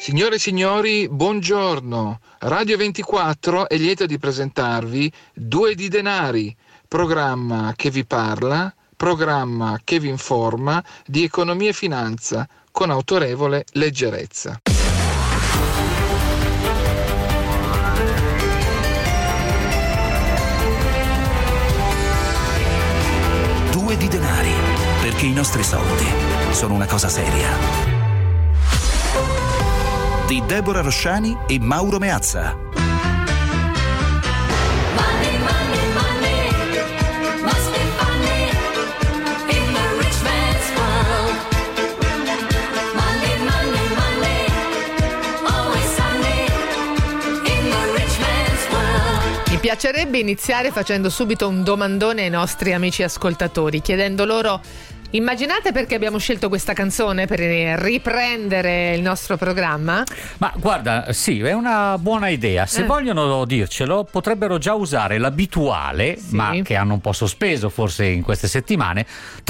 Signore e signori, buongiorno. Radio 24 è lieto di presentarvi Due di Denari, programma che vi parla, programma che vi informa di economia e finanza con autorevole leggerezza. Due di Denari, perché i nostri soldi sono una cosa seria. Di Deborah Rosciani e Mauro Meazza. Mi piacerebbe iniziare facendo subito un domandone ai nostri amici ascoltatori, chiedendo loro: immaginate perché abbiamo scelto questa canzone per riprendere il nostro programma? Ma guarda, sì, è una buona idea. Se vogliono dircelo, potrebbero già usare l'abituale, sì, ma che hanno un po' sospeso forse in queste settimane,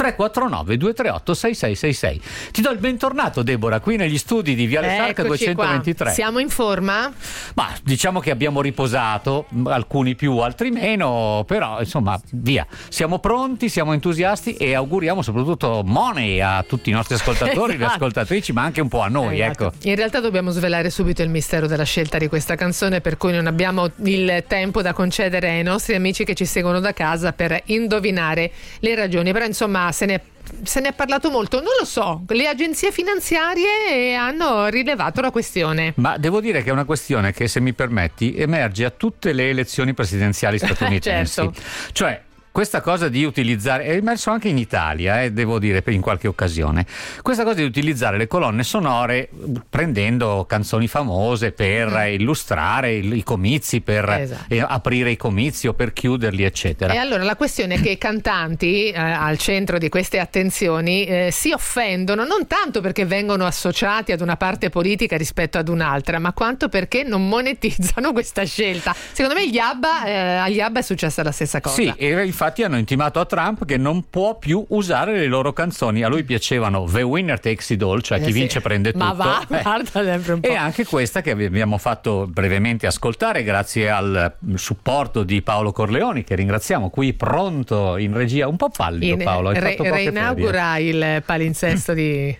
349 238 6666. Ti do il bentornato, Deborah, qui negli studi di Viale Sarca 223. Qua. Siamo in forma? Ma diciamo che abbiamo riposato, alcuni più, altri meno, però insomma, via. Siamo pronti, siamo entusiasti e auguriamo soprattutto money a tutti i nostri ascoltatori, le ascoltatrici, ma anche un po' a noi, ecco. In realtà dobbiamo svelare subito il mistero della scelta di questa canzone, per cui non abbiamo il tempo da concedere ai nostri amici che ci seguono da casa per indovinare le ragioni, però insomma se ne è parlato molto, non lo so, le agenzie finanziarie hanno rilevato la questione. Ma devo dire che è una questione che, se mi permetti, emerge a tutte le elezioni presidenziali statunitensi. Certo. Cioè, questa cosa di utilizzare, è emerso anche in Italia, devo dire, in qualche occasione, questa cosa di utilizzare le colonne sonore prendendo canzoni famose per illustrare i comizi, per aprire i comizi o per chiuderli, eccetera. E allora la questione è che i cantanti al centro di queste attenzioni si offendono non tanto perché vengono associati ad una parte politica rispetto ad un'altra, ma quanto perché non monetizzano questa scelta. Secondo me agli ABBA è successa la stessa cosa. Sì, e infatti hanno intimato a Trump che non può più usare le loro canzoni. A lui piacevano The Winner Takes It All, cioè chi vince prende tutto. Ma guarda sempre un po'. E anche questa che abbiamo fatto brevemente ascoltare grazie al supporto di Paolo Corleoni, che ringraziamo, qui pronto in regia, un po' pallido Paolo. Reinaugura il palinsesto di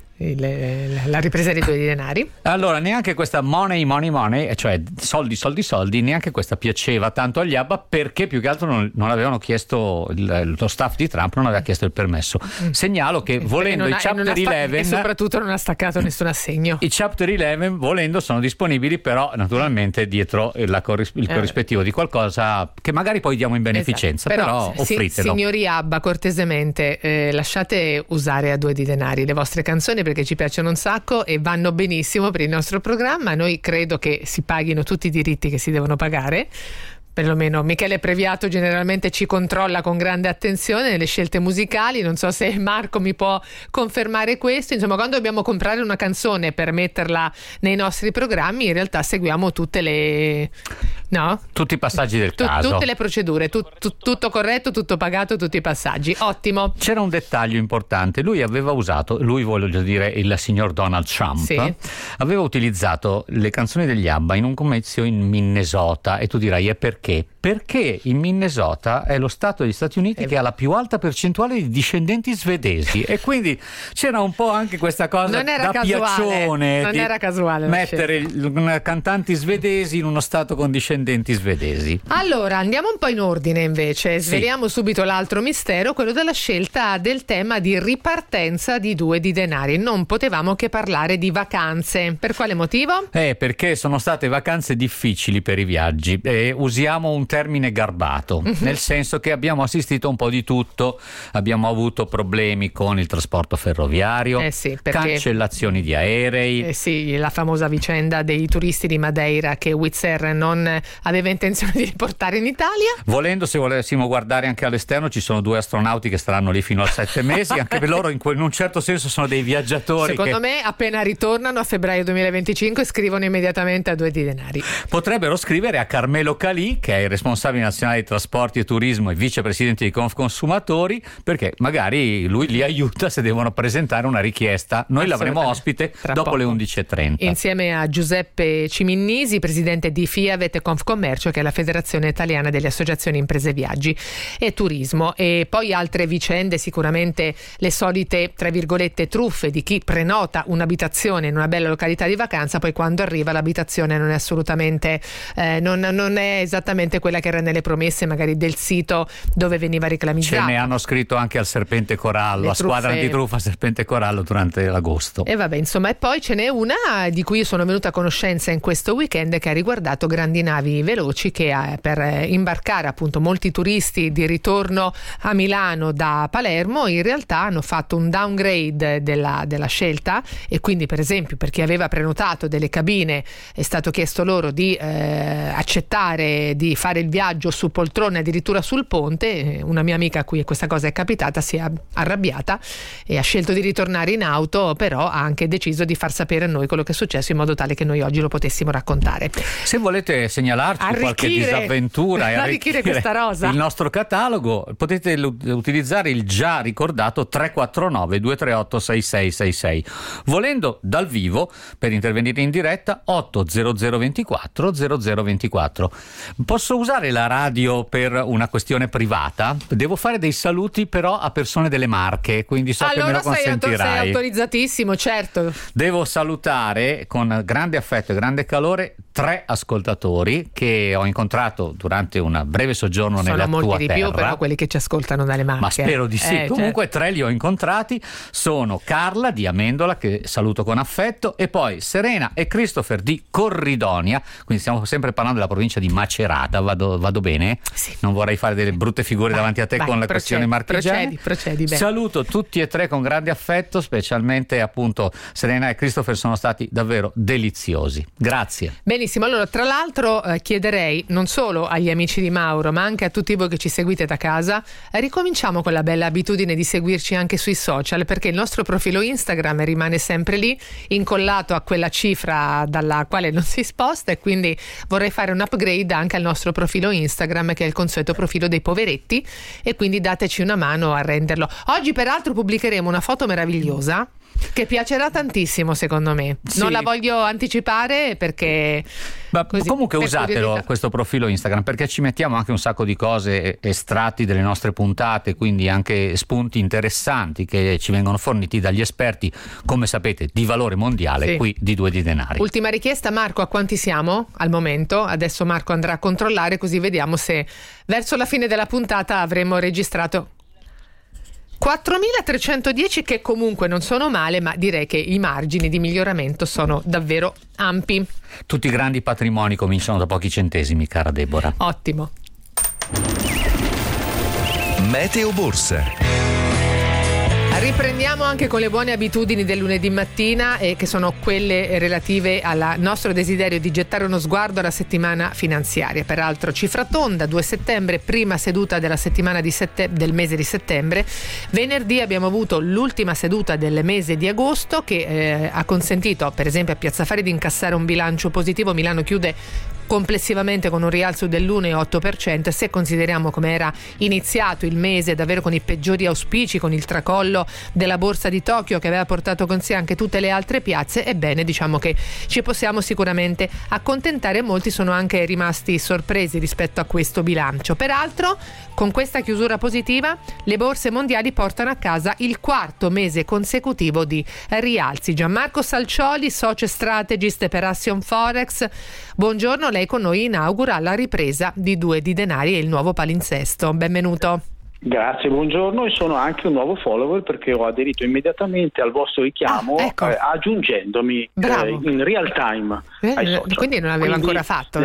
la ripresa dei Due di Denari. Allora, neanche questa money, cioè soldi, neanche questa piaceva tanto agli ABBA, perché più che altro non avevano chiesto, lo staff di Trump non aveva chiesto il permesso. Segnalo che volendo i Chapter 11 e soprattutto non ha staccato nessun assegno. I Chapter 11 volendo sono disponibili, però naturalmente dietro il corrispettivo di qualcosa che magari poi diamo in beneficenza, però offritelo. Signori ABBA, cortesemente lasciate usare a Due di Denari le vostre canzoni, perché ci piacciono un sacco e vanno benissimo per il nostro programma. Noi credo che si paghino tutti i diritti che si devono pagare. Perlomeno Michele Previato generalmente ci controlla con grande attenzione nelle scelte musicali. Non so se Marco mi può confermare questo. Insomma, quando dobbiamo comprare una canzone per metterla nei nostri programmi, in realtà seguiamo tutte le... No? Tutti i passaggi del caso. Tutte le procedure, tutto corretto, tutto pagato, tutti i passaggi. Ottimo. C'era un dettaglio importante. Lui voglio dire il signor Donald Trump, sì, aveva utilizzato le canzoni degli ABBA in un comizio in Minnesota, e tu dirai perché? Perché in Minnesota è lo stato degli Stati Uniti che ha la più alta percentuale di discendenti svedesi, e quindi c'era un po' anche questa cosa piaccione, non era casuale mettere cantanti svedesi in uno stato con discendenti svedesi. Allora andiamo un po' in ordine invece, sveliamo subito l'altro mistero, quello della scelta del tema di ripartenza di Due di Denari. Non potevamo che parlare di vacanze. Per quale motivo? Perché sono state vacanze difficili per i viaggi, usiamo un termine garbato, nel senso che abbiamo assistito a un po' di tutto. Abbiamo avuto problemi con il trasporto ferroviario, cancellazioni di aerei, la famosa vicenda dei turisti di Madeira che Wizz Air non aveva intenzione di riportare in Italia. Volendo, se volessimo guardare anche all'esterno, ci sono 2 astronauti che staranno lì fino a 7 mesi, anche per loro in un certo senso sono dei viaggiatori. Secondo me appena ritornano a febbraio 2025 scrivono immediatamente a 2 di denari. Potrebbero scrivere a Carmelo Calì, che è il responsabile nazionale di trasporti e turismo e vicepresidente di Confconsumatori, perché magari lui li aiuta se devono presentare una richiesta. Noi l'avremo ospite dopo le 11:30. Insieme a Giuseppe Ciminnisi, presidente di FIAVET Confcommercio, che è la Federazione Italiana delle Associazioni Imprese Viaggi e Turismo. E poi altre vicende, sicuramente le solite, tra virgolette, truffe di chi prenota un'abitazione in una bella località di vacanza, poi quando arriva l'abitazione non è assolutamente non è esattamente quella che era nelle promesse magari del sito dove veniva reclamizzata. Ce ne hanno scritto anche al Serpente Corallo, a squadra antitruffa Serpente Corallo durante l'agosto. E vabbè, insomma, e poi ce n'è una di cui io sono venuta a conoscenza in questo weekend, che ha riguardato grandi navi veloci che per imbarcare appunto molti turisti di ritorno a Milano da Palermo in realtà hanno fatto un downgrade della scelta, e quindi per esempio per chi aveva prenotato delle cabine è stato chiesto loro di accettare di fare il viaggio su poltrone, addirittura sul ponte. Una mia amica a cui questa cosa è capitata si è arrabbiata e ha scelto di ritornare in auto, però ha anche deciso di far sapere a noi quello che è successo in modo tale che noi oggi lo potessimo raccontare. Se volete segnalarci qualche disavventura e arricchire questa rosa, il nostro catalogo, potete utilizzare il già ricordato 349 238 6666. Volendo dal vivo, per intervenire in diretta, 80024 0024. Posso usare la radio per una questione privata? Devo fare dei saluti però a persone delle Marche, quindi so che me lo consentirai. Sei autorizzatissimo, certo. Devo salutare con grande affetto e grande calore 3 ascoltatori che ho incontrato durante un breve soggiorno nella tua terra. Sono molti di più, però quelli che ci ascoltano dalle Marche. Ma spero di sì. Comunque certo. 3 li ho incontrati. Sono Carla di Amendola, che saluto con affetto, e poi Serena e Christopher di Corridonia, quindi stiamo sempre parlando della provincia di Macerata. Vado bene? Sì. Non vorrei fare delle brutte figure davanti a te con la questione marchigiana. Procedi bene. Saluto tutti e 3 con grande affetto, specialmente appunto Serena e Christopher, sono stati davvero deliziosi. Grazie. Benissimo, allora tra l'altro chiederei non solo agli amici di Mauro ma anche a tutti voi che ci seguite da casa, ricominciamo con la bella abitudine di seguirci anche sui social, perché il nostro profilo Instagram rimane sempre lì, incollato a quella cifra dalla quale non si sposta, e quindi vorrei fare un upgrade anche al nostro profilo Instagram, che è il consueto profilo dei poveretti, e quindi dateci una mano a renderlo. Oggi peraltro pubblicheremo una foto meravigliosa che piacerà tantissimo, secondo me. Sì. Non la voglio anticipare perché comunque usatelo questo profilo Instagram, perché ci mettiamo anche un sacco di cose, estratti delle nostre puntate, quindi anche spunti interessanti che ci vengono forniti dagli esperti, come sapete, di valore mondiale, sì, qui di Due di Denari. Ultima richiesta, Marco, a quanti siamo al momento? Adesso Marco andrà a controllare, così vediamo se verso la fine della puntata avremo registrato 4.310, che comunque non sono male, ma direi che i margini di miglioramento sono davvero ampi. Tutti i grandi patrimoni cominciano da pochi centesimi, cara Deborah. Ottimo. Meteo Borsa. Riprendiamo anche con le buone abitudini del lunedì mattina, che sono quelle relative al nostro desiderio di gettare uno sguardo alla settimana finanziaria. Peraltro cifra tonda, 2 settembre, prima seduta della settimana del mese di settembre. Venerdì abbiamo avuto l'ultima seduta del mese di agosto, che ha consentito per esempio a Piazza Affari di incassare un bilancio positivo. Milano chiude complessivamente con un rialzo dell'1,8%, se consideriamo come era iniziato il mese davvero con i peggiori auspici, con il tracollo della borsa di Tokyo che aveva portato con sé anche tutte le altre piazze. Ebbene, diciamo che ci possiamo sicuramente accontentare. Molti sono anche rimasti sorpresi rispetto a questo bilancio. Peraltro, con questa chiusura positiva, le borse mondiali portano a casa il 4º mese consecutivo di rialzi. Gianmarco Salcioli, socio strategist per Assion Forex, buongiorno. Lei con noi inaugura la ripresa di Due di Denari e il nuovo palinsesto. Benvenuto. Grazie, buongiorno, e sono anche un nuovo follower perché ho aderito immediatamente al vostro richiamo, aggiungendomi in real time. ai social. Quindi non aveva ancora fatto.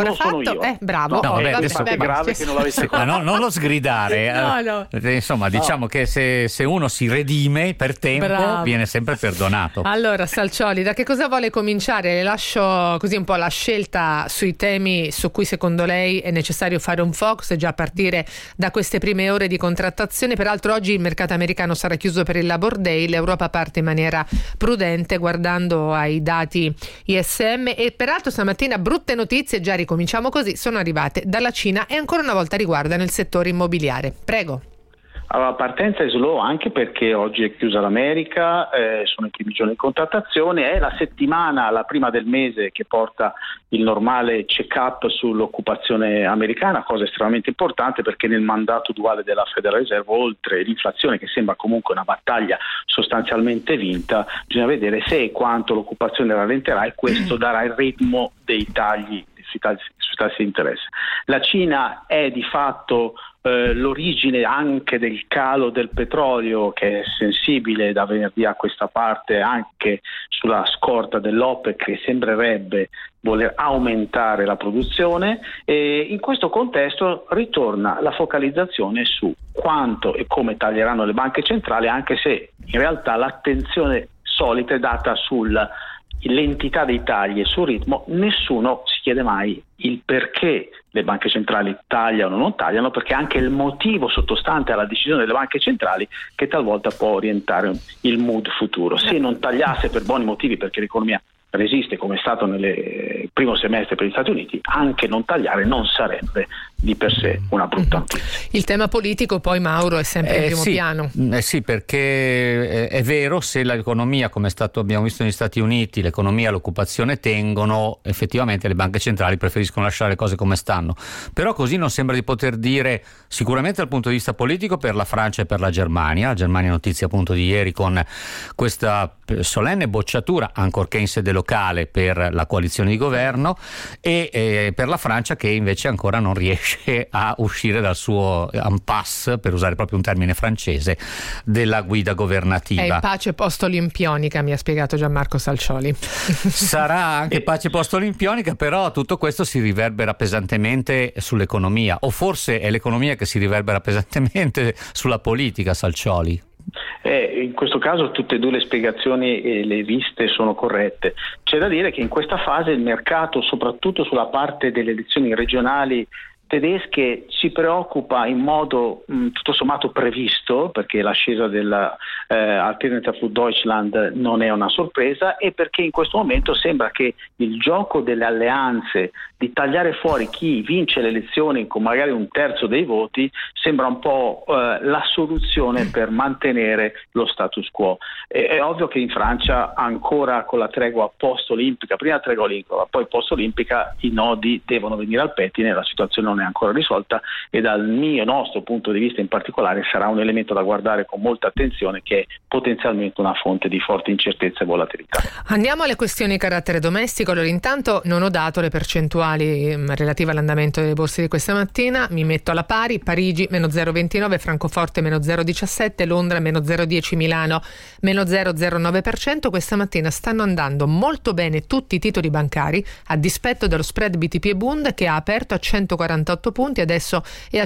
Bravo. No, vabbè, adesso è grave che non l'avesse fatto. Ma non lo sgridare. No. Insomma, diciamo che se uno si redime per tempo, viene sempre perdonato. Allora, Salcioli, da che cosa vuole cominciare? Le lascio così un po' la scelta sui temi su cui secondo lei è necessario fare un focus, già a partire da queste prime ore di contrattazione. Peraltro oggi il mercato americano sarà chiuso per il Labor Day, l'Europa parte in maniera prudente guardando ai dati ISM e peraltro stamattina brutte notizie, già ricominciamo così, sono arrivate dalla Cina e ancora una volta riguardano il settore immobiliare. Prego. Allora, partenza è slow anche perché oggi è chiusa l'America, sono i primi giorni di contrattazione, è la settimana, la prima del mese, che porta il normale check-up sull'occupazione americana, cosa estremamente importante perché nel mandato duale della Federal Reserve, oltre l'inflazione che sembra comunque una battaglia sostanzialmente vinta, bisogna vedere se e quanto l'occupazione rallenterà e questo darà il ritmo dei tagli sui tassi di interesse. La Cina è di fatto l'origine anche del calo del petrolio, che è sensibile da venerdì a questa parte anche sulla scorta dell'OPEC, che sembrerebbe voler aumentare la produzione, e in questo contesto ritorna la focalizzazione su quanto e come taglieranno le banche centrali, anche se in realtà l'attenzione solita è data sull'entità dei tagli e sul ritmo. Nessuno si chiede mai il perché le banche centrali tagliano o non tagliano, perché anche il motivo sottostante alla decisione delle banche centrali che talvolta può orientare il mood futuro. Se non tagliasse per buoni motivi, perché l'economia resiste come è stato nel primo semestre per gli Stati Uniti, anche non tagliare non sarebbe di per sé una brutta notizia. Il tema politico poi, Mauro, è sempre in primo piano. Sì, perché è vero, se l'economia, come abbiamo visto negli Stati Uniti, l'economia e l'occupazione tengono, effettivamente le banche centrali preferiscono lasciare le cose come stanno, però così non sembra di poter dire sicuramente dal punto di vista politico per la Francia e per la Germania. Notizia appunto di ieri con questa solenne bocciatura, ancorché in sede locale, per la coalizione di governo, e per la Francia che invece ancora non riesce a uscire dal suo impasse, per usare proprio un termine francese, della guida governativa. È pace post-olimpionica, mi ha spiegato Gianmarco Salcioli. Sarà anche pace post-olimpionica, però tutto questo si riverbera pesantemente sull'economia, o forse è l'economia che si riverbera pesantemente sulla politica, Salcioli? In questo caso tutte e due le spiegazioni e le viste sono corrette. C'è da dire che in questa fase il mercato, soprattutto sulla parte delle elezioni regionali tedesche, si preoccupa in modo tutto sommato previsto, perché l'ascesa della Alternative für Deutschland non è una sorpresa, e perché in questo momento sembra che il gioco delle alleanze, di tagliare fuori chi vince le elezioni con magari un terzo dei voti, sembra un po' la soluzione per mantenere lo status quo. È ovvio che in Francia, ancora con la tregua post-olimpica, prima tregua olimpica, poi post-olimpica, i nodi devono venire al pettine, la situazione non è ancora risolta e dal nostro punto di vista in particolare sarà un elemento da guardare con molta attenzione, che è potenzialmente una fonte di forte incertezza e volatilità. Andiamo alle questioni di carattere domestico. Allora, intanto non ho dato le percentuali relative all'andamento delle borse di questa mattina, mi metto alla pari: Parigi meno 0,29, Francoforte meno 0,17, Londra meno 0,10, Milano meno 0,09%. Questa mattina stanno andando molto bene tutti i titoli bancari, a dispetto dello spread BTP e Bund, che ha aperto a 148 punti, adesso è a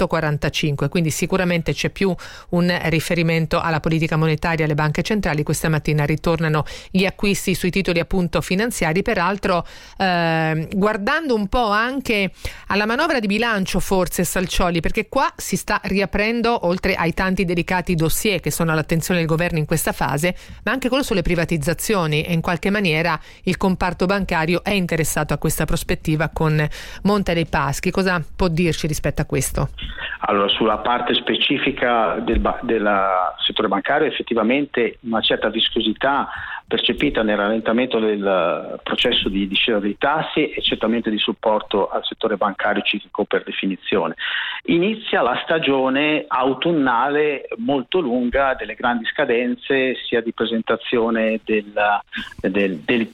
145, quindi sicuramente c'è più un riferimento alla politica monetaria, alle banche centrali. Questa mattina ritornano gli acquisti sui titoli appunto finanziari, peraltro guardando un po' anche alla manovra di bilancio, forse, Salcioli, perché qua si sta riaprendo, oltre ai tanti delicati dossier che sono all'attenzione del governo in questa fase, ma anche quello sulle privatizzazioni, e in qualche maniera il comparto bancario è interessato a questa prospettiva con Monte dei Paschi. Cosa può dirci rispetto a questo? Allora, sulla parte specifica del settore bancario, effettivamente una certa viscosità percepita nel rallentamento del processo di discesa dei tassi e certamente di supporto al settore bancario ciclico per definizione. Inizia la stagione autunnale molto lunga delle grandi scadenze, sia di presentazione del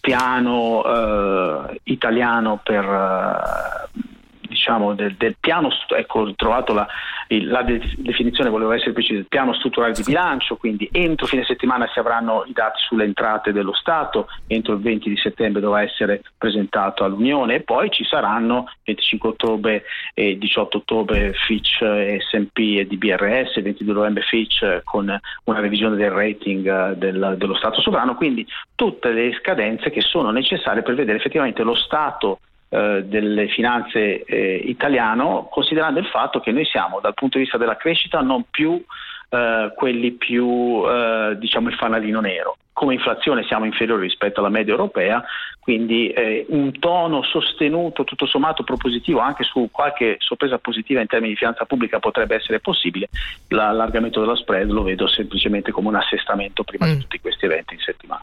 piano italiano per del piano, ecco, ho trovato la definizione voleva essere precisa, il piano strutturale di bilancio, quindi entro fine settimana si avranno i dati sulle entrate dello Stato, entro il 20 di settembre dovrà essere presentato all'Unione, e poi ci saranno 25 ottobre e 18 ottobre Fitch, S&P e DBRS, 22 novembre Fitch con una revisione del rating dello Stato sovrano, quindi tutte le scadenze che sono necessarie per vedere effettivamente lo stato delle finanze italiano, considerando il fatto che noi siamo dal punto di vista della crescita non più quelli più diciamo il fanalino nero. Come inflazione siamo inferiori rispetto alla media europea, quindi un tono sostenuto, tutto sommato propositivo, anche su qualche sorpresa positiva in termini di finanza pubblica potrebbe essere possibile. L'allargamento dello spread lo vedo semplicemente come un assestamento prima di tutti questi eventi in settimana.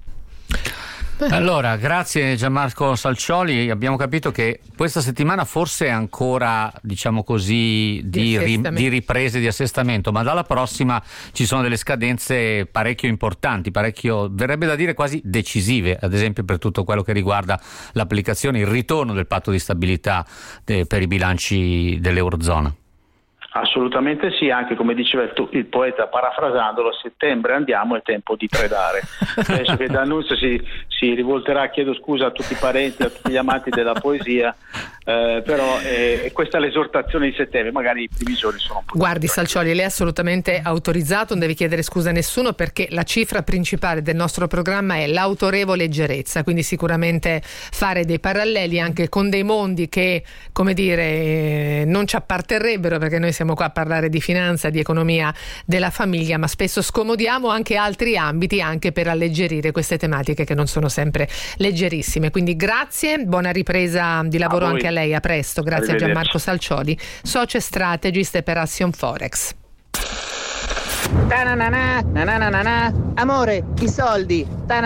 Allora, grazie Gianmarco Salcioli. Abbiamo capito che questa settimana forse è ancora, diciamo così, di riprese, di assestamento, ma dalla prossima ci sono delle scadenze parecchio importanti, verrebbe da dire quasi decisive, ad esempio per tutto quello che riguarda l'applicazione, il ritorno del patto di stabilità per i bilanci dell'Eurozona. Assolutamente sì, anche come diceva il poeta, parafrasandolo, a settembre andiamo, è tempo di predare. Penso che D'Annunzio si rivolterà, chiedo scusa a tutti i parenti, a tutti gli amanti della poesia, però questa è l'esortazione di settembre, magari i primi giorni sono un po'. Guardi Salcioli, lei è assolutamente autorizzato, non deve chiedere scusa a nessuno, perché la cifra principale del nostro programma è l'autorevole leggerezza, quindi sicuramente fare dei paralleli anche con dei mondi che, come dire, non ci apparterrebbero, perché noi siamo qua a parlare di finanza, di economia della famiglia, ma spesso scomodiamo anche altri ambiti anche per alleggerire queste tematiche che non sono sempre leggerissime. Quindi grazie, buona ripresa di lavoro anche a lei, a presto. Grazie a Gianmarco Salcioli, socio strategist per Action Forex. Amore, i soldi.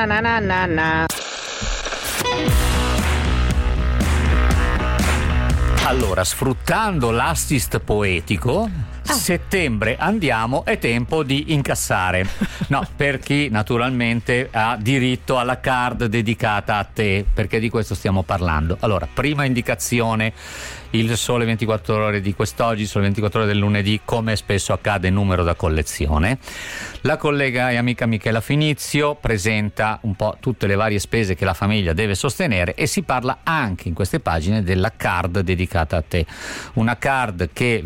Allora, sfruttando l'assist poetico, settembre andiamo, è tempo di incassare. No, per chi naturalmente ha diritto alla card dedicata a te, perché di questo stiamo parlando. Allora, prima indicazione, il Sole 24 Ore di quest'oggi, Sole 24 Ore del lunedì, come spesso accade, numero da collezione. La collega e amica Michela Finizio presenta un po' tutte le varie spese che la famiglia deve sostenere, e si parla anche in queste pagine della card dedicata a te. Una card che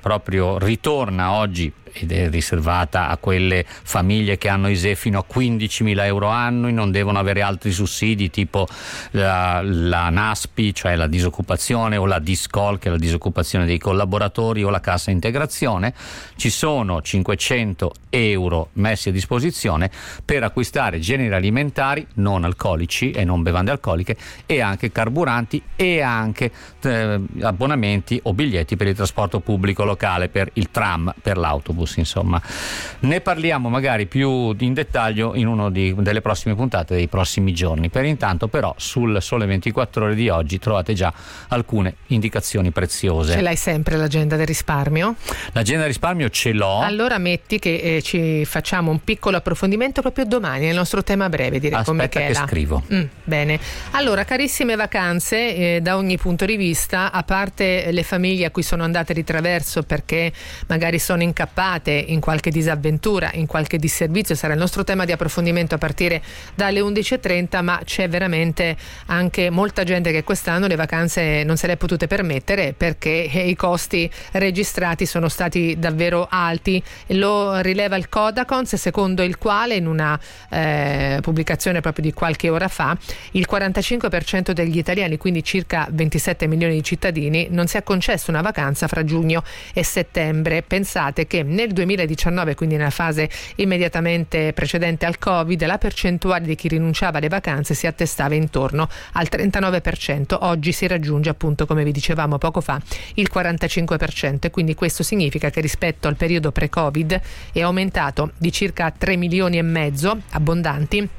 ritorna oggi ed è riservata a quelle famiglie che hanno ISEE fino a 15.000 euro annui, non devono avere altri sussidi tipo la NASPI, cioè la disoccupazione, o la DISCOL, che è la disoccupazione dei collaboratori, o la cassa integrazione. Ci sono 500 euro messi a disposizione per acquistare generi alimentari non alcolici e non bevande alcoliche, e anche carburanti, e anche abbonamenti o biglietti per il trasporto pubblico locale, per il tram, per l'autobus. Insomma, ne parliamo magari più in dettaglio in una delle prossime puntate dei prossimi giorni. Per intanto però sul Sole 24 Ore di oggi trovate già alcune indicazioni preziose. Ce l'hai sempre l'agenda del risparmio? L'agenda del risparmio ce l'ho. Allora metti che ci facciamo un piccolo approfondimento proprio domani nel nostro tema breve, direi. Con Michela. Aspetta che scrivo. Bene, allora, carissime vacanze, da ogni punto di vista, a parte le famiglie a cui sono andate di traverso perché magari sono incappate in qualche disavventura, in qualche disservizio, sarà il nostro tema di approfondimento a partire dalle 11.30, ma c'è veramente anche molta gente che quest'anno le vacanze non se le è potute permettere perché i costi registrati sono stati davvero alti. Lo rileva il Codacons, secondo il quale, in una pubblicazione proprio di qualche ora fa, il 45% degli italiani, quindi circa 27 milioni di cittadini, non si è concesso una vacanza fra giugno e settembre. Pensate che nel 2019, quindi nella fase immediatamente precedente al Covid, la percentuale di chi rinunciava alle vacanze si attestava intorno al 39%. Oggi si raggiunge, appunto, come vi dicevamo poco fa, il 45%, e quindi questo significa che rispetto al periodo pre-Covid è aumentato di circa 3 milioni e mezzo abbondanti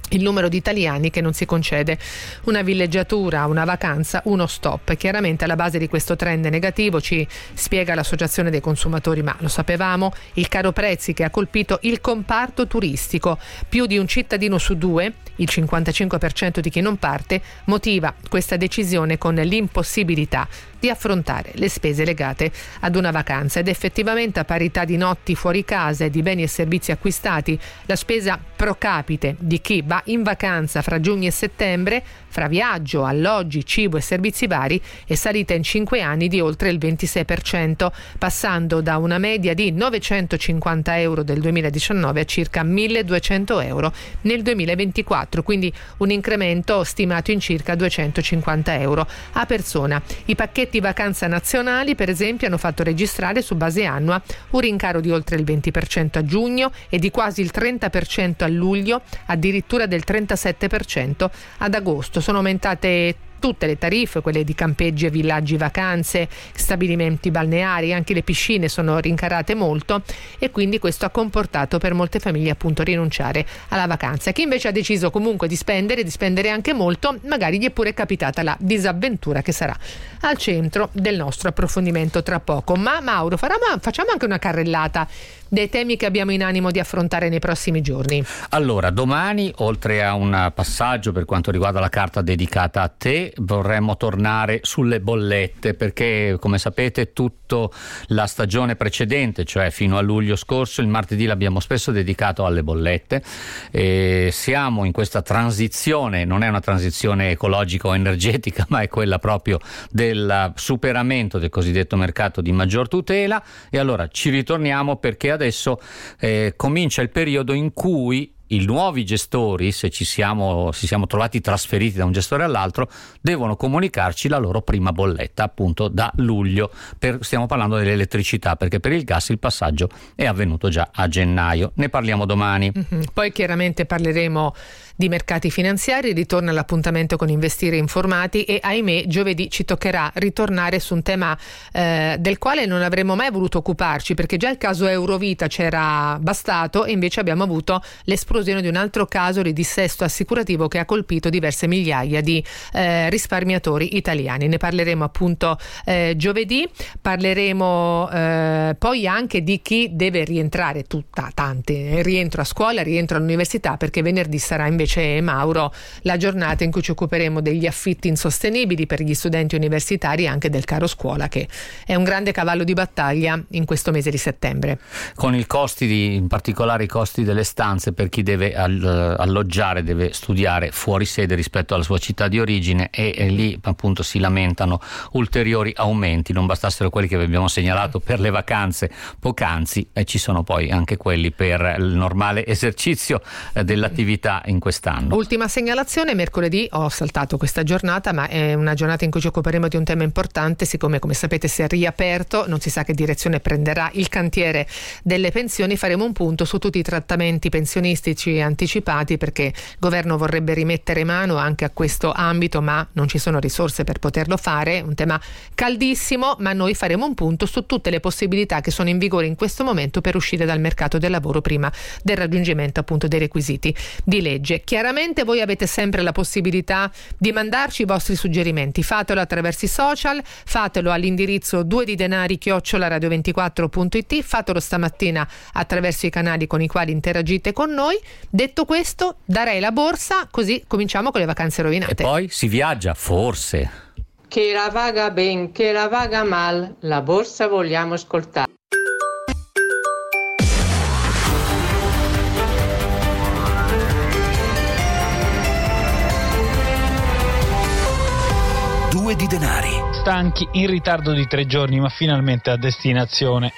il numero di italiani che non si concede una villeggiatura, una vacanza, uno stop. Chiaramente alla base di questo trend negativo, ci spiega l'Associazione dei consumatori, ma lo sapevamo, il caro prezzi che ha colpito il comparto turistico. Più di un cittadino su due, il 55% di chi non parte, motiva questa decisione con l'impossibilità di affrontare le spese legate ad una vacanza. Ed effettivamente, a parità di notti fuori casa e di beni e servizi acquistati, la spesa pro capite di chi va in vacanza fra giugno e settembre, fra viaggio, alloggi, cibo e servizi vari, è salita in 5 anni di oltre il 26%, passando da una media di 950 euro del 2019 a circa 1.200 euro nel 2024, quindi un incremento stimato in circa 250 euro a persona. I pacchetti vacanza nazionali, per esempio, hanno fatto registrare su base annua un rincaro di oltre il 20% a giugno e di quasi il 30% a luglio, addirittura del 37% ad agosto. Sono aumentate tutte le tariffe, quelle di campeggi e villaggi vacanze, stabilimenti balneari, anche le piscine sono rincarate molto, e quindi questo ha comportato per molte famiglie appunto rinunciare alla vacanza. Chi invece ha deciso comunque di spendere anche molto, magari gli è pure capitata la disavventura, che sarà al centro del nostro approfondimento tra poco. Ma Mauro, facciamo anche una carrellata dei temi che abbiamo in animo di affrontare nei prossimi giorni. Allora, domani, oltre a un passaggio per quanto riguarda la carta dedicata a te, vorremmo tornare sulle bollette, perché come sapete tutta la stagione precedente, cioè fino a luglio scorso, il martedì l'abbiamo spesso dedicato alle bollette. Siamo in questa transizione, non è una transizione ecologica o energetica, ma è quella proprio del superamento del cosiddetto mercato di maggior tutela, e allora ci ritorniamo perché adesso comincia il periodo in cui i nuovi gestori, se ci siamo trovati trasferiti da un gestore all'altro, devono comunicarci la loro prima bolletta, appunto da luglio. Stiamo parlando dell'elettricità, perché per il gas il passaggio è avvenuto già a gennaio. Ne parliamo domani. Poi chiaramente parleremo di mercati finanziari, ritorna l'appuntamento con Investire Informati, e ahimè giovedì ci toccherà ritornare su un tema del quale non avremmo mai voluto occuparci, perché già il caso Eurovita c'era bastato, e invece abbiamo avuto l'esplosione di un altro caso di dissesto assicurativo che ha colpito diverse migliaia di risparmiatori italiani. Ne parleremo appunto giovedì. Parleremo poi anche di chi deve rientrare, rientro a scuola, rientro all'università, perché venerdì sarà invece, Mauro, la giornata in cui ci occuperemo degli affitti insostenibili per gli studenti universitari e anche del caro scuola, che è un grande cavallo di battaglia in questo mese di settembre. Con in particolare i costi delle stanze per chi deve alloggiare, deve studiare fuori sede rispetto alla sua città di origine, e lì appunto si lamentano ulteriori aumenti. Non bastassero quelli che vi abbiamo segnalato per le vacanze poc'anzi, e ci sono poi anche quelli per il normale esercizio dell'attività in quest'anno. Ultima segnalazione: mercoledì ho saltato questa giornata, ma è una giornata in cui ci occuperemo di un tema importante, siccome, come sapete, si è riaperto, non si sa che direzione prenderà il cantiere delle pensioni. Faremo un punto su tutti i trattamenti pensionistici anticipati, perché il governo vorrebbe rimettere mano anche a questo ambito, ma non ci sono risorse per poterlo fare. Un tema caldissimo, ma noi faremo un punto su tutte le possibilità che sono in vigore in questo momento per uscire dal mercato del lavoro prima del raggiungimento appunto dei requisiti di legge. Chiaramente voi avete sempre la possibilità di mandarci i vostri suggerimenti, fatelo attraverso i social, fatelo all'indirizzo 2didenari@radio24.it, fatelo stamattina attraverso i canali con i quali interagite con noi. Detto questo, darei la borsa, così cominciamo con le vacanze rovinate. E poi si viaggia, forse. Che la vaga ben, che la vaga mal, la borsa vogliamo ascoltare. Due di denari. Stanchi, in ritardo di 3 giorni, ma finalmente a destinazione.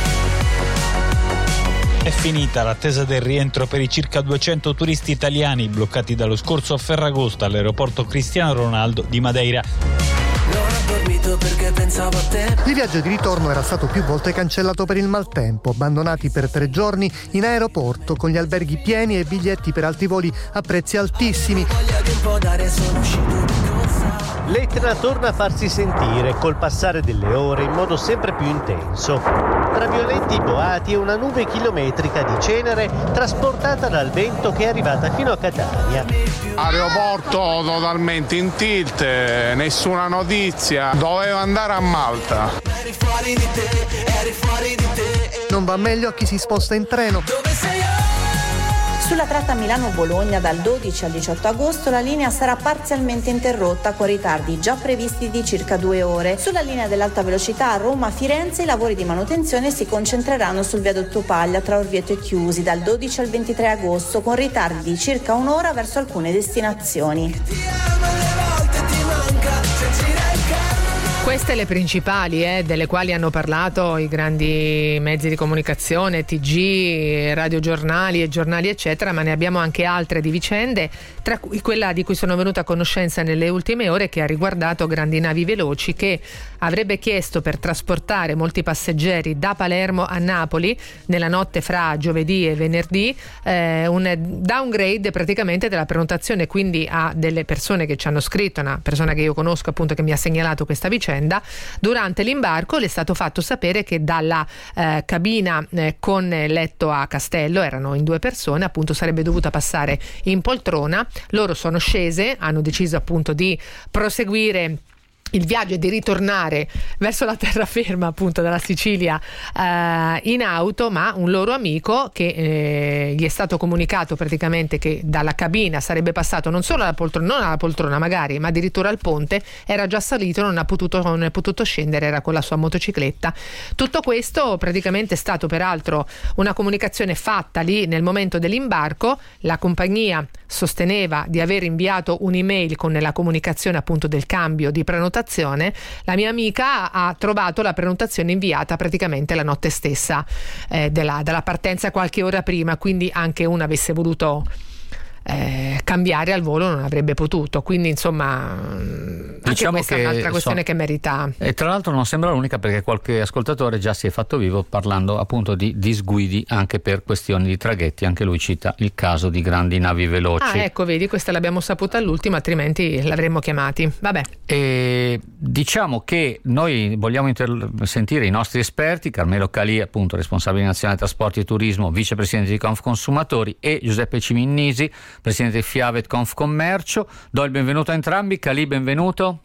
È finita l'attesa del rientro per i circa 200 turisti italiani bloccati dallo scorso Ferragosto all'aeroporto Cristiano Ronaldo di Madeira. Non ho dormito perché pensavo a te. Il viaggio di ritorno era stato più volte cancellato per il maltempo, abbandonati per 3 giorni in aeroporto con gli alberghi pieni e biglietti per altri voli a prezzi altissimi. Voglia di un po' dare, sono uscito di corsa. L'Etna torna a farsi sentire col passare delle ore in modo sempre più intenso. Tra violenti boati e una nube chilometrica di cenere trasportata dal vento che è arrivata fino a Catania. Aeroporto totalmente in tilt, nessuna notizia, doveva andare a Malta. Non va meglio a chi si sposta in treno. Sulla tratta Milano-Bologna dal 12 al 18 agosto la linea sarà parzialmente interrotta con ritardi già previsti di circa 2 ore. Sulla linea dell'alta velocità Roma-Firenze i lavori di manutenzione si concentreranno sul viadotto Paglia tra Orvieto e Chiusi dal 12 al 23 agosto con ritardi di circa un'ora verso alcune destinazioni. Queste le principali, delle quali hanno parlato i grandi mezzi di comunicazione, TG, radiogiornali e giornali eccetera, ma ne abbiamo anche altre di vicende, tra cui quella di cui sono venuta a conoscenza nelle ultime ore, che ha riguardato grandi navi veloci che avrebbe chiesto per trasportare molti passeggeri da Palermo a Napoli nella notte fra giovedì e venerdì un downgrade praticamente della prenotazione, quindi a delle persone che ci hanno scritto, una persona che io conosco appunto che mi ha segnalato questa vicenda. Durante l'imbarco le è stato fatto sapere che dalla cabina con letto a castello, erano in 2 persone, appunto sarebbe dovuta passare in poltrona. Loro sono scese, hanno deciso appunto di proseguire il viaggio e di ritornare verso la terraferma appunto dalla Sicilia in auto, ma un loro amico che gli è stato comunicato praticamente che dalla cabina sarebbe passato non solo alla poltrona, non alla poltrona magari, ma addirittura al ponte, era già salito, non è potuto scendere, era con la sua motocicletta. Tutto questo praticamente è stato peraltro una comunicazione fatta lì nel momento dell'imbarco. La compagnia sosteneva di aver inviato un'email con la comunicazione appunto del cambio di prenotazione. La mia amica ha trovato la prenotazione inviata praticamente la notte stessa della partenza, qualche ora prima, quindi anche uno avesse voluto cambiare al volo non avrebbe potuto, quindi insomma diciamo questa è un'altra questione che merita. E tra l'altro non sembra l'unica, perché qualche ascoltatore già si è fatto vivo parlando appunto di disguidi anche per questioni di traghetti. Anche lui cita il caso di grandi navi veloci. Ecco, vedi, questa l'abbiamo saputa all'ultimo, altrimenti l'avremmo chiamati. Vabbè. E diciamo che noi vogliamo sentire i nostri esperti, Carmelo Calì, appunto responsabile nazionale trasporti e turismo, vicepresidente di Confconsumatori, e Giuseppe Ciminnisi, presidente di Fiavet Confcommercio. Do il benvenuto a entrambi. Calì, benvenuto.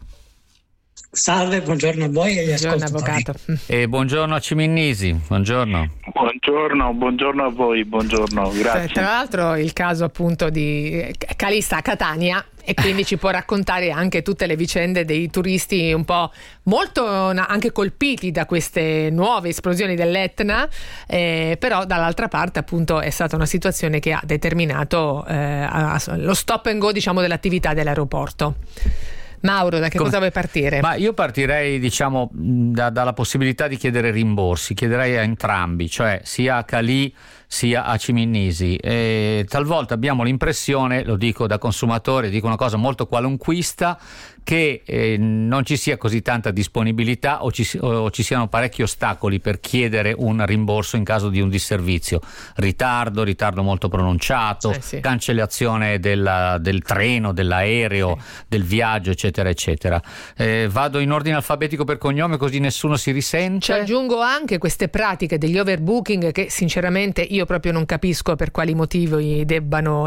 Salve, buongiorno a voi e agli ascoltatori. Avvocato. E buongiorno a Ciminnisi, buongiorno. Buongiorno a voi, buongiorno, grazie. Tra l'altro il caso appunto di Calì sta a Catania e quindi ci può raccontare anche tutte le vicende dei turisti un po' molto anche colpiti da queste nuove esplosioni dell'Etna, però dall'altra parte appunto è stata una situazione che ha determinato lo stop and go, diciamo, dell'attività dell'aeroporto. Mauro, da che cosa vuoi partire? Ma io partirei, diciamo, dalla possibilità di chiedere rimborsi. Chiederei a entrambi, cioè sia a Calì sia a Ciminnisi. Talvolta abbiamo l'impressione, lo dico da consumatore, dico una cosa molto qualunquista, che non ci sia così tanta disponibilità o ci siano parecchi ostacoli per chiedere un rimborso in caso di un disservizio. Ritardo molto pronunciato, sì. Cancellazione del treno, dell'aereo, sì, del viaggio, eccetera eccetera. Vado in ordine alfabetico per cognome così nessuno si risente. Ci aggiungo anche queste pratiche degli overbooking che sinceramente io proprio non capisco per quali motivi debbano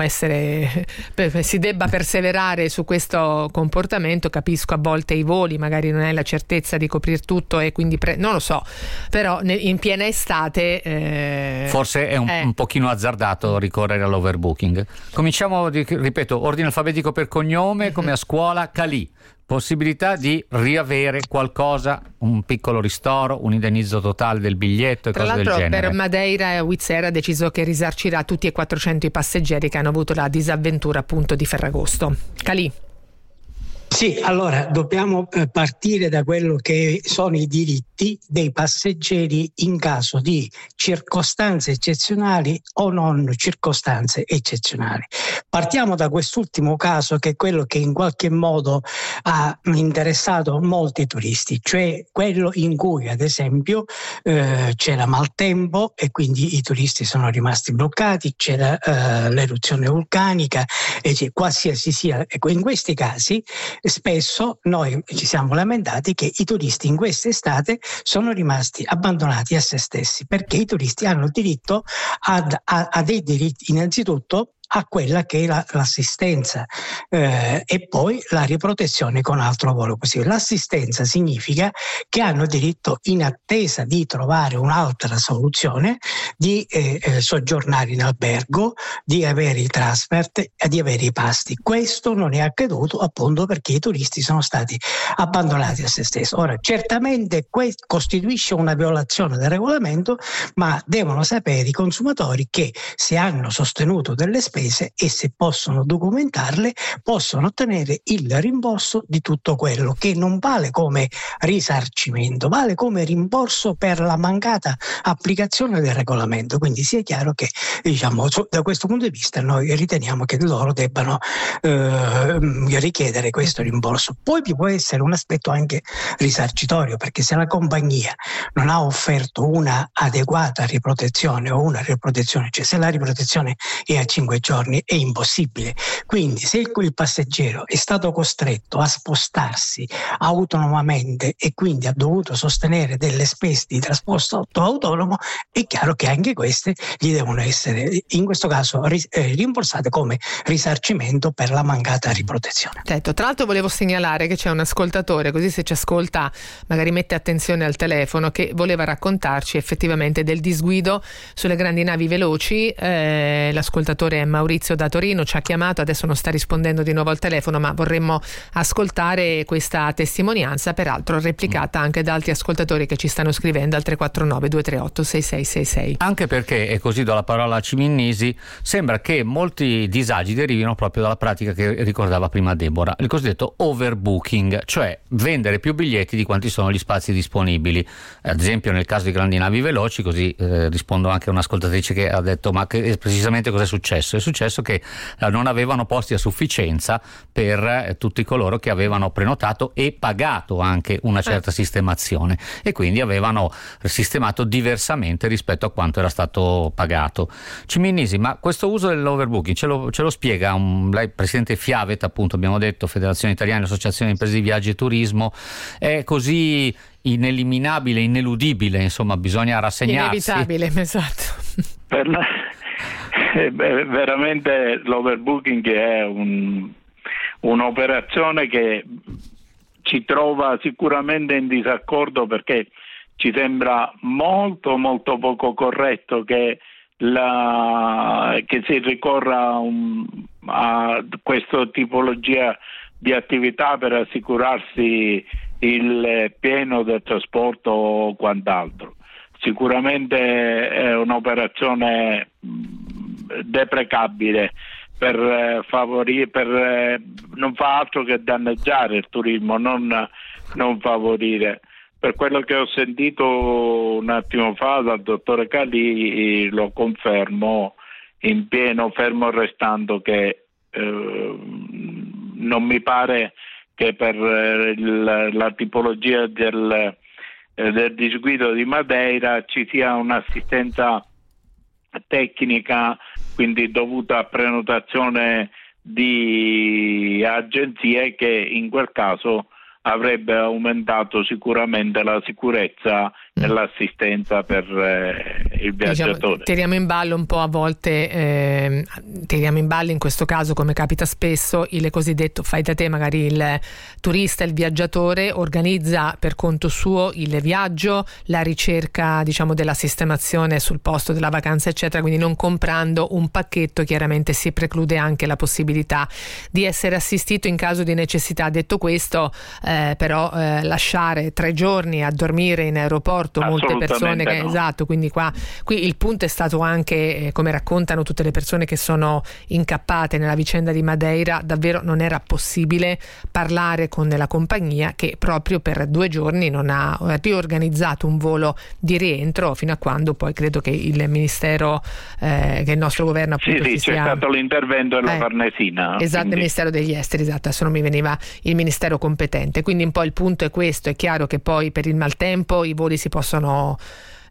si debba perseverare su questo comportamento. Capisco a volte i voli, magari non hai la certezza di coprire tutto e quindi non lo so, però in piena estate forse è un pochino azzardato ricorrere all'overbooking. Cominciamo, ripeto, ordine alfabetico per cognome, come a scuola. Calì, possibilità di riavere qualcosa, un piccolo ristoro, un indennizzo totale del biglietto e cose del genere. Tra l'altro per Madeira Wizz Air ha deciso che risarcirà tutti e 400 i passeggeri che hanno avuto la disavventura appunto di Ferragosto. Calì. Sì, allora dobbiamo partire da quello che sono i diritti dei passeggeri in caso di circostanze eccezionali o non circostanze eccezionali. Partiamo da quest'ultimo caso, che è quello che in qualche modo ha interessato molti turisti, cioè quello in cui ad esempio c'era maltempo e quindi i turisti sono rimasti bloccati, c'era l'eruzione vulcanica e qualsiasi sia. Ecco, in questi casi spesso noi ci siamo lamentati che i turisti in quest'estate sono rimasti abbandonati a se stessi, perché i turisti hanno diritto a dei diritti, innanzitutto a quella che è l'assistenza e poi la riprotezione con altro volo possibile. L'assistenza significa che hanno diritto, in attesa di trovare un'altra soluzione, di soggiornare in albergo, di avere i transfert e di avere i pasti. Questo non è accaduto appunto perché i turisti sono stati abbandonati a se stessi. Ora, certamente costituisce una violazione del regolamento, ma devono sapere i consumatori che se hanno sostenuto delle spese e se possono documentarle possono ottenere il rimborso di tutto quello, che non vale come risarcimento, vale come rimborso per la mancata applicazione del regolamento. Quindi sia chiaro che, diciamo, da questo punto di vista noi riteniamo che loro debbano richiedere questo rimborso. Poi vi può essere un aspetto anche risarcitorio, perché se la compagnia non ha offerto una adeguata riprotezione o una riprotezione, cioè se la riprotezione è a 5 giorni, è impossibile. Quindi se il passeggero è stato costretto a spostarsi autonomamente e quindi ha dovuto sostenere delle spese di trasporto autonomo, è chiaro che anche queste gli devono essere in questo caso rimborsate come risarcimento per la mancata riprotezione. Certo, tra l'altro volevo segnalare che c'è un ascoltatore, così se ci ascolta magari mette attenzione al telefono, che voleva raccontarci effettivamente del disguido sulle grandi navi veloci. L'ascoltatore è Maurizio da Torino, ci ha chiamato, adesso non sta rispondendo di nuovo al telefono, ma vorremmo ascoltare questa testimonianza, peraltro replicata anche da altri ascoltatori che ci stanno scrivendo al 349 238 6666. Anche perché, e così do la parola a Ciminnisi, sembra che molti disagi derivino proprio dalla pratica che ricordava prima Deborah, il cosiddetto overbooking, cioè vendere più biglietti di quanti sono gli spazi disponibili. Ad esempio nel caso di grandi navi veloci, così rispondo anche a un'ascoltatrice che ha detto ma che precisamente cosa è successo? È successo che non avevano posti a sufficienza per tutti coloro che avevano prenotato e pagato anche una certa sistemazione, e quindi avevano sistemato diversamente rispetto a quanto era stato pagato. Ciminnisi, ma questo uso dell'overbooking ce lo spiega lei, presidente Fiavet, appunto, abbiamo detto, Federazione Italiana Associazione Imprese di Viaggi e Turismo, è così ineliminabile, ineludibile, insomma bisogna rassegnarsi. Inevitabile, esatto. Veramente l'overbooking è un'operazione che ci trova sicuramente in disaccordo, perché ci sembra molto molto poco corretto che si ricorra a questa tipologia di attività per assicurarsi il pieno del trasporto o quant'altro. Sicuramente è un'operazione deprecabile per non fa altro che danneggiare il turismo, non favorire. Per quello che ho sentito un attimo fa dal dottore Calì, lo confermo in pieno, fermo restando che non mi pare che per la tipologia del disguido di Madeira ci sia un'assistenza tecnica, quindi dovuta a prenotazione di agenzie, che in quel caso avrebbe aumentato sicuramente la sicurezza e l'assistenza per il viaggiatore. Diciamo, tiriamo in ballo un po' a volte, tiriamo in ballo in questo caso, come capita spesso, il cosiddetto fai da te. Magari il turista, il viaggiatore organizza per conto suo il viaggio, la ricerca, diciamo, della sistemazione sul posto della vacanza, eccetera, quindi non comprando un pacchetto chiaramente si preclude anche la possibilità di essere assistito in caso di necessità. Detto questo, però lasciare 3 giorni a dormire in aeroporto molte persone che, no. Esatto, quindi qui il punto è stato anche, come raccontano tutte le persone che sono incappate nella vicenda di Madeira, davvero non era possibile parlare con la compagnia, che proprio per 2 giorni non ha riorganizzato un volo di rientro, fino a quando poi credo che il ministero, che il nostro governo appunto c'è stato l'intervento della Farnesina, esatto, il Ministero degli Esteri, esatto, adesso non mi veniva il ministero competente. Quindi un po' il punto è questo. È chiaro che poi per il maltempo i voli si possono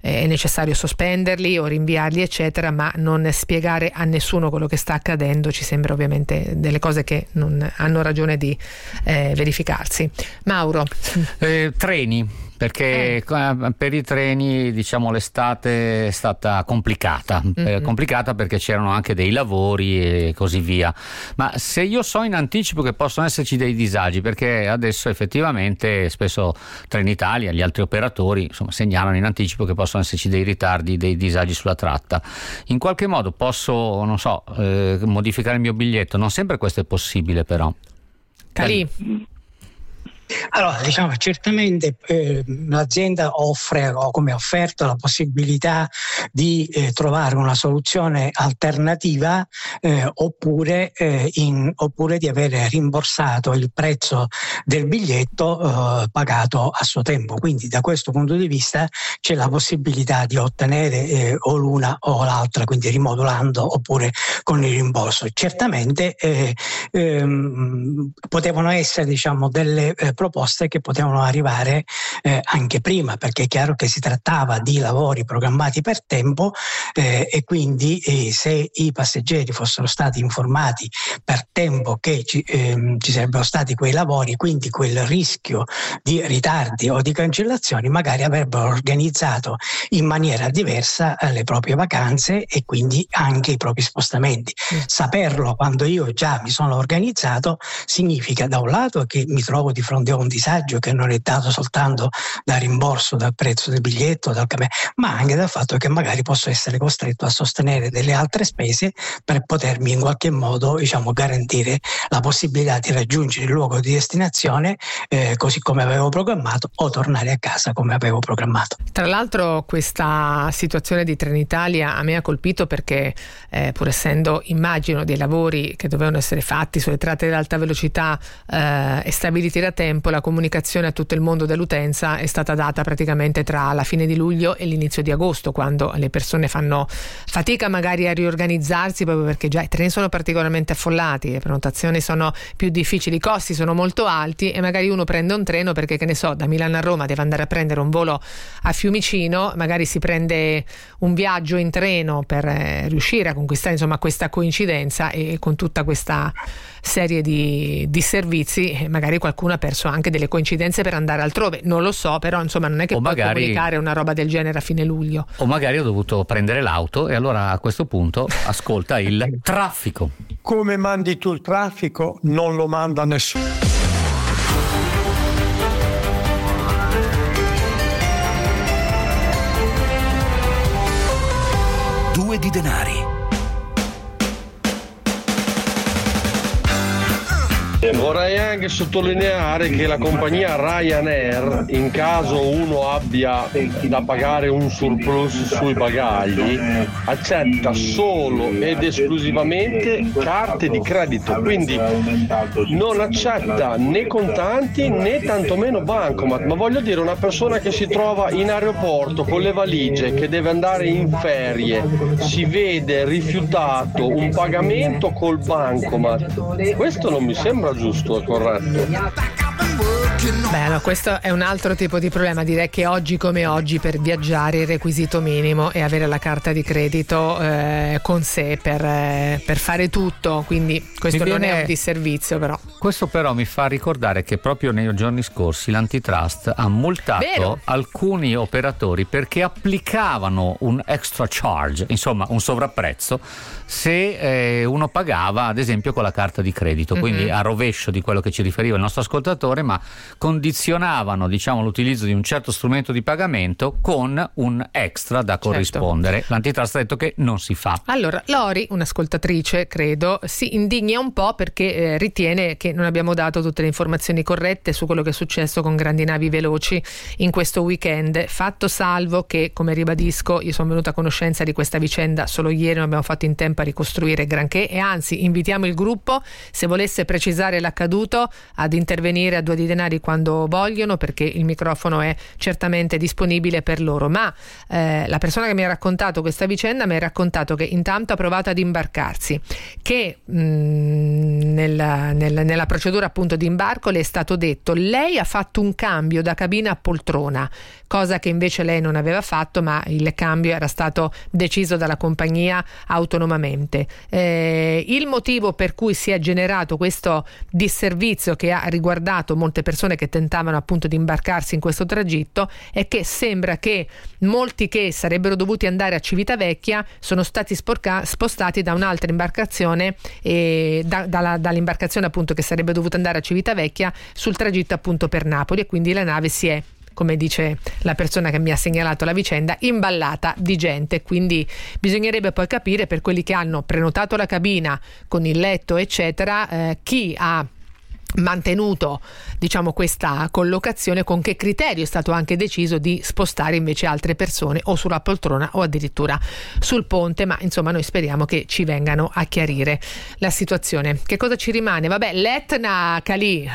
è necessario sospenderli o rinviarli eccetera, ma non spiegare a nessuno quello che sta accadendo ci sembra ovviamente delle cose che non hanno ragione di verificarsi. Mauro? Treni. Perché per i treni, diciamo, l'estate è stata complicata, complicata perché c'erano anche dei lavori e così via. Ma se io so in anticipo che possono esserci dei disagi, perché adesso effettivamente spesso Trenitalia, gli altri operatori, insomma, segnalano in anticipo che possono esserci dei ritardi, dei disagi sulla tratta. In qualche modo posso, non so, modificare il mio biglietto? Non sempre questo è possibile, però. Calì. Allora, diciamo, certamente l'azienda offre o come offerta la possibilità di trovare una soluzione alternativa oppure di avere rimborsato il prezzo del biglietto pagato a suo tempo. Quindi da questo punto di vista c'è la possibilità di ottenere o l'una o l'altra, quindi rimodulando oppure con il rimborso. Certamente potevano essere, diciamo, delle proposte che potevano arrivare anche prima, perché è chiaro che si trattava di lavori programmati per tempo e quindi se i passeggeri fossero stati informati per tempo che ci sarebbero stati quei lavori, quindi quel rischio di ritardi o di cancellazioni, magari avrebbero organizzato in maniera diversa le proprie vacanze e quindi anche i propri spostamenti. Saperlo quando io già mi sono organizzato significa da un lato che mi trovo di fronte a un disagio che non è dato soltanto dal rimborso dal prezzo del biglietto, ma anche dal fatto che magari posso essere costretto a sostenere delle altre spese per potermi in qualche modo, diciamo, garantire la possibilità di raggiungere il luogo di destinazione così come avevo programmato o tornare a casa come avevo programmato. Tra l'altro questa situazione di Trenitalia a me ha colpito perché pur essendo, immagino, dei lavori che dovevano essere fatti sulle tratte dell'alta velocità e stabiliti da tempo, la comunicazione a tutto il mondo dell'utenza è stata data praticamente tra la fine di luglio e l'inizio di agosto, quando le persone fanno fatica magari a riorganizzarsi proprio perché già i treni sono particolarmente affollati, le prenotazioni sono più difficili, i costi sono molto alti e magari uno prende un treno perché, che ne so, da Milano a Roma deve andare a prendere un volo a Fiumicino, magari si prende un viaggio in treno per riuscire a conquistare, insomma, questa coincidenza, e con tutta questa serie di servizi magari qualcuno ha perso anche delle coincidenze per andare altrove, non lo so, però insomma non è che puoi comunicare una roba del genere a fine luglio. O magari ho dovuto prendere l'auto e allora a questo punto ascolta il traffico. Come mandi tu il traffico? Non lo manda nessuno. Due di denari. Vorrei anche sottolineare che la compagnia Ryanair, in caso uno abbia da pagare un surplus sui bagagli, accetta solo ed esclusivamente carte di credito, quindi non accetta né contanti né tantomeno bancomat. Ma voglio dire, una persona che si trova in aeroporto con le valigie, che deve andare in ferie, si vede rifiutato un pagamento col bancomat, questo non mi sembra giusto e corretto. Beh, no, questo è un altro tipo di problema. Direi che oggi come oggi per viaggiare il requisito minimo è avere la carta di credito con sé per fare tutto, quindi questo non è un disservizio. Però questo però mi fa ricordare che proprio nei giorni scorsi l'antitrust ha multato alcuni operatori perché applicavano un extra charge, insomma un sovrapprezzo, se uno pagava ad esempio con la carta di credito, quindi a rovescio di quello che ci riferiva il nostro ascoltatore, ma condizionavano, diciamo, l'utilizzo di un certo strumento di pagamento con un extra da corrispondere. L'antitrust ha detto che non si fa. Allora Lori, un'ascoltatrice credo, si indigna un po' perché ritiene che non abbiamo dato tutte le informazioni corrette su quello che è successo con grandi navi veloci in questo weekend, fatto salvo che, come ribadisco, io sono venuta a conoscenza di questa vicenda solo ieri, non abbiamo fatto in tempo a ricostruire granché, e anzi invitiamo il gruppo, se volesse precisare l'accaduto, ad intervenire a 2 di denari fuori quando vogliono, perché il microfono è certamente disponibile per loro. Ma la persona che mi ha raccontato questa vicenda mi ha raccontato che intanto ha provato ad imbarcarsi, che nella procedura appunto di imbarco le è stato detto: lei ha fatto un cambio da cabina a poltrona, cosa che invece lei non aveva fatto, ma il cambio era stato deciso dalla compagnia autonomamente. Il motivo per cui si è generato questo disservizio che ha riguardato molte persone che tentavano appunto di imbarcarsi in questo tragitto è che sembra che molti che sarebbero dovuti andare a Civitavecchia sono stati spostati da un'altra imbarcazione, dall'imbarcazione appunto che sarebbe dovuta andare a Civitavecchia sul tragitto appunto per Napoli, e quindi la nave si è, come dice la persona che mi ha segnalato la vicenda, imballata di gente. Quindi bisognerebbe poi capire, per quelli che hanno prenotato la cabina con il letto eccetera, chi ha mantenuto questa collocazione, con che criterio è stato anche deciso di spostare invece altre persone o sulla poltrona o addirittura sul ponte. Ma insomma noi speriamo che ci vengano a chiarire la situazione. Che cosa ci rimane? Vabbè, l'Etna Calì,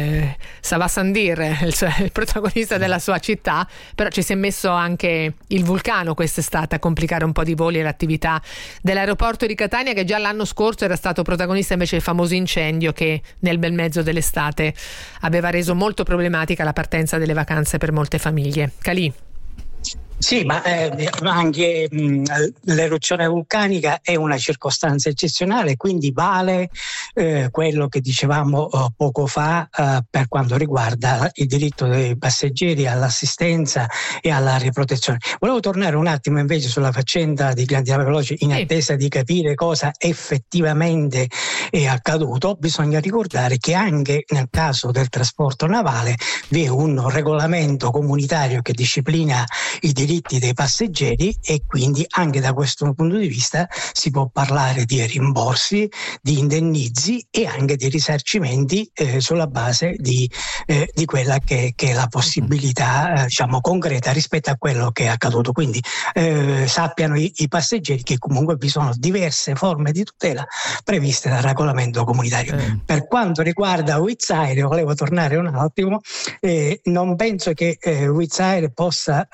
Savasandir, il protagonista della sua città, però ci si è messo anche il vulcano quest'estate a complicare un po' di voli e l'attività dell'aeroporto di Catania, che già l'anno scorso era stato protagonista invece del famoso incendio che nel bel mezzo dell'estate aveva reso molto problematica la partenza delle vacanze per molte famiglie. Calì. Sì, ma anche l'eruzione vulcanica è una circostanza eccezionale, quindi vale quello che dicevamo poco fa per quanto riguarda il diritto dei passeggeri all'assistenza e alla riprotezione. Volevo tornare un attimo invece sulla faccenda di Grandi Navi Veloci, in attesa di capire cosa effettivamente è accaduto. Bisogna ricordare che anche nel caso del trasporto navale vi è un regolamento comunitario che disciplina i diritti dei passeggeri, e quindi anche da questo punto di vista si può parlare di rimborsi, di indennizi e anche di risarcimenti sulla base di quella che è la possibilità concreta rispetto a quello che è accaduto. Quindi sappiano i passeggeri che comunque vi sono diverse forme di tutela previste dal regolamento comunitario. Per quanto riguarda Wizz Air, volevo tornare un attimo, non penso che Wizz Air possa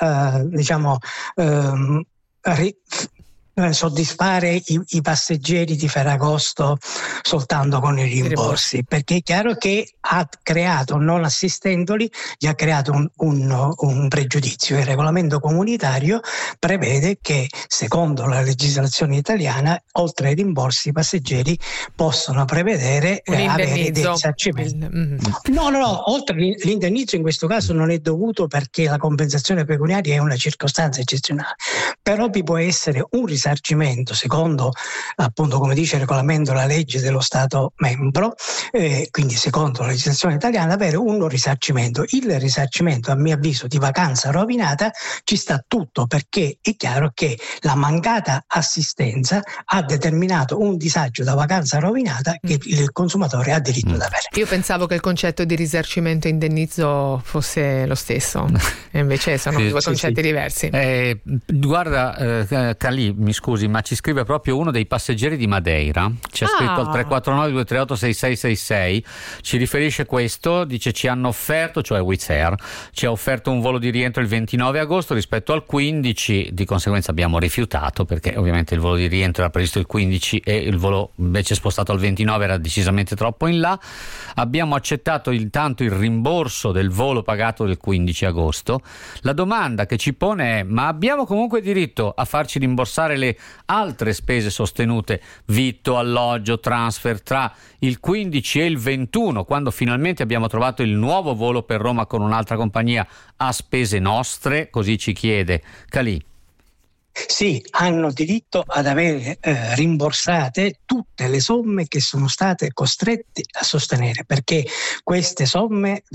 soddisfare i passeggeri di Ferragosto soltanto con i rimborsi, perché è chiaro che ha creato, non assistendoli, gli ha creato un pregiudizio. Il regolamento comunitario prevede che, secondo la legislazione italiana, oltre ai rimborsi i passeggeri possono prevedere avere dei risarcimenti. No, oltre l'indennizzo in questo caso non è dovuto, perché la compensazione pecuniaria è una circostanza eccezionale, però vi può essere un risarcimento secondo, appunto, come dice il regolamento, la legge dello Stato membro, quindi secondo la legislazione italiana avere un risarcimento. Il risarcimento, a mio avviso, di vacanza rovinata ci sta tutto, perché è chiaro che la mancata assistenza ha determinato un disagio da vacanza rovinata che il consumatore ha diritto ad avere. Io pensavo che il concetto di risarcimento e indennizzo fosse lo stesso, e invece sono due concetti diversi. Guarda, Calì, mi scusi, ma ci scrive proprio uno dei passeggeri di Madeira, ci ha scritto al 349 238 6666, ci riferisce questo, dice: ci hanno offerto, cioè Wizz Air ci ha offerto un volo di rientro il 29 agosto rispetto al 15, di conseguenza abbiamo rifiutato, perché ovviamente il volo di rientro era previsto il 15 e il volo invece spostato al 29 era decisamente troppo in là. Abbiamo accettato intanto il rimborso del volo pagato del 15 agosto. La domanda che ci pone è: ma abbiamo comunque diritto a farci rimborsare le altre spese sostenute, vitto, alloggio, transfer, tra il 15 e il 21, quando finalmente abbiamo trovato il nuovo volo per Roma con un'altra compagnia a spese nostre? Così ci chiede Calì. Sì, hanno diritto ad avere rimborsate tutte le somme che sono state costretti a sostenere, perché questo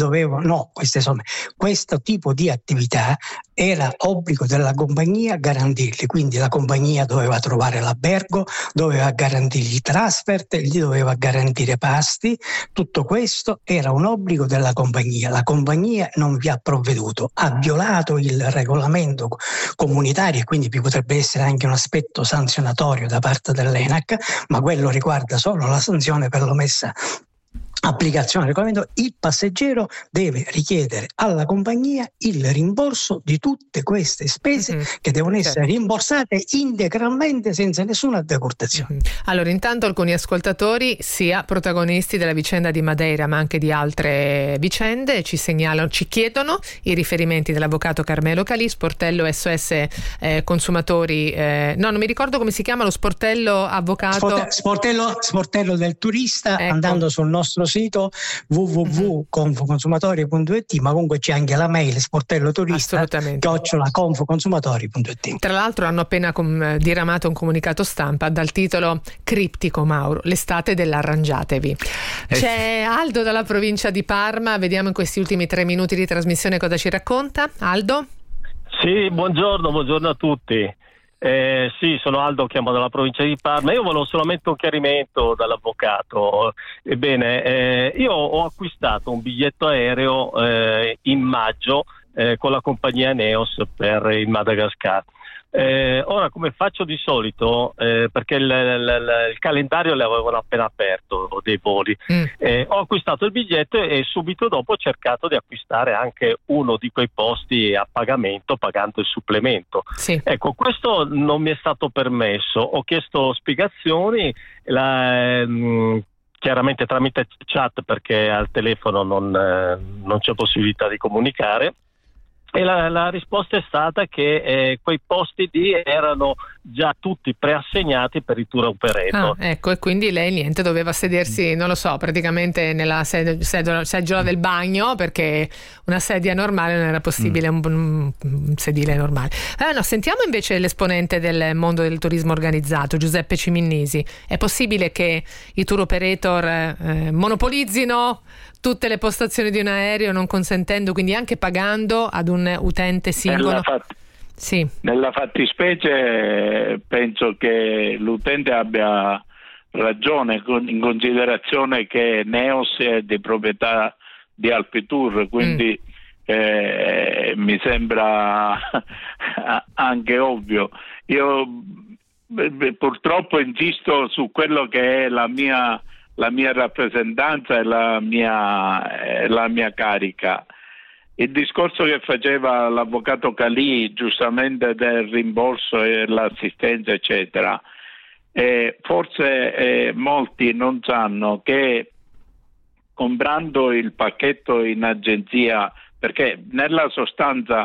tipo di attività era obbligo della compagnia garantirli, quindi la compagnia doveva trovare l'albergo, doveva garantirgli i transfert, gli doveva garantire pasti, tutto questo era un obbligo della compagnia. La compagnia non vi ha provveduto, ha violato il regolamento comunitario, e quindi vi potrebbe essere anche un aspetto sanzionatorio da parte dell'ENAC, ma quello riguarda solo la sanzione per l'omessa applicazione del regolamento, il passeggero deve richiedere alla compagnia il rimborso di tutte queste spese che devono essere rimborsate integralmente senza nessuna decurtazione. Allora, intanto alcuni ascoltatori, sia protagonisti della vicenda di Madeira ma anche di altre vicende, ci segnalano, ci chiedono i riferimenti dell'avvocato Carmelo Calì, sportello SOS Consumatori, no, non mi ricordo come si chiama lo sportello avvocato. Sportello del turista, ecco. Andando sul nostro sito www.confoconsumatori.it, ma comunque c'è anche la mail sportelloturista@confoconsumatori.it. Tra l'altro hanno appena diramato un comunicato stampa dal titolo criptico, Mauro, l'estate dell'arrangiatevi. C'è Aldo dalla provincia di Parma, vediamo in questi ultimi 3 minuti di trasmissione cosa ci racconta. Aldo? Sì, buongiorno a tutti. Sì, sono Aldo, chiamo dalla provincia di Parma. Io volevo solamente un chiarimento dall'avvocato. Ebbene, io ho acquistato un biglietto aereo in maggio con la compagnia Neos per il Madagascar. Ora, come faccio di solito, perché il calendario l'avevano appena aperto dei voli, ho acquistato il biglietto e subito dopo ho cercato di acquistare anche uno di quei posti a pagamento, pagando il supplemento. Sì. Ecco, questo non mi è stato permesso. Ho chiesto spiegazioni, chiaramente tramite chat, perché al telefono non c'è possibilità di comunicare. E la risposta è stata che quei posti lì erano già tutti preassegnati per i tour operator. Ecco, e quindi lei niente, doveva sedersi, non lo so, praticamente nella seggiola del bagno, perché una sedia normale non era possibile, un sedile normale. No, sentiamo invece l'esponente del mondo del turismo organizzato, Giuseppe Ciminnisi. È possibile che i tour operator monopolizzino tutte le postazioni di un aereo, non consentendo, quindi anche pagando ad un utente singolo? Nella fattispecie penso che l'utente abbia ragione, in considerazione che Neos è di proprietà di Alpitour, quindi mi sembra anche ovvio. Io purtroppo insisto su quello che è la mia rappresentanza e la mia carica. Il discorso che faceva l'avvocato Calì, giustamente, del rimborso e l'assistenza eccetera, forse molti non sanno che comprando il pacchetto in agenzia, perché nella sostanza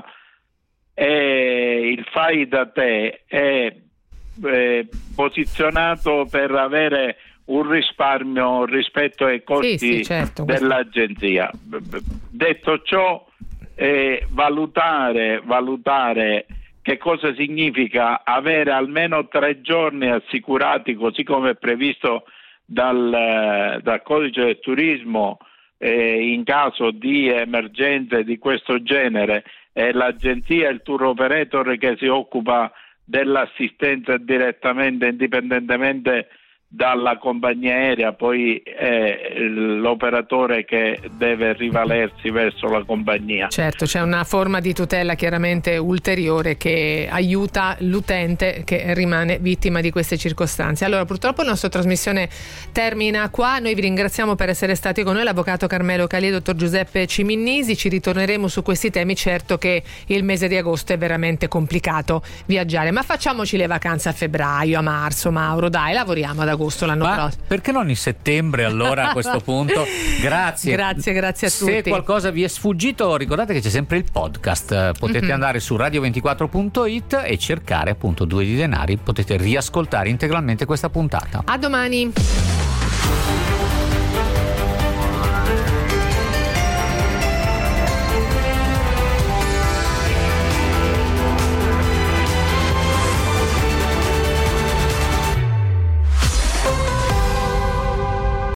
il fai da te è posizionato per avere un risparmio rispetto ai costi dell'agenzia. Detto ciò, valutare che cosa significa avere almeno 3 giorni assicurati, così come è previsto dal codice del turismo, in caso di emergenze di questo genere, è l'agenzia, il tour operator che si occupa dell'assistenza direttamente, indipendentemente dalla compagnia aerea, poi è l'operatore che deve rivalersi verso la compagnia. Certo, c'è una forma di tutela chiaramente ulteriore che aiuta l'utente che rimane vittima di queste circostanze. Allora, purtroppo la nostra trasmissione termina qua. Noi vi ringraziamo per essere stati con noi, l'avvocato Carmelo Calì e il dottor Giuseppe Ciminnisi. Ci ritorneremo su questi temi. Certo che il mese di agosto è veramente complicato viaggiare, ma facciamoci le vacanze a febbraio, a marzo, Mauro, dai, lavoriamo ad agosto l'anno prossimo. Perché non in settembre, allora, a questo punto? Grazie a tutti. Se qualcosa vi è sfuggito, ricordate che c'è sempre il podcast, potete andare su radio24.it e cercare appunto 2 di denari, potete riascoltare integralmente questa puntata. A domani.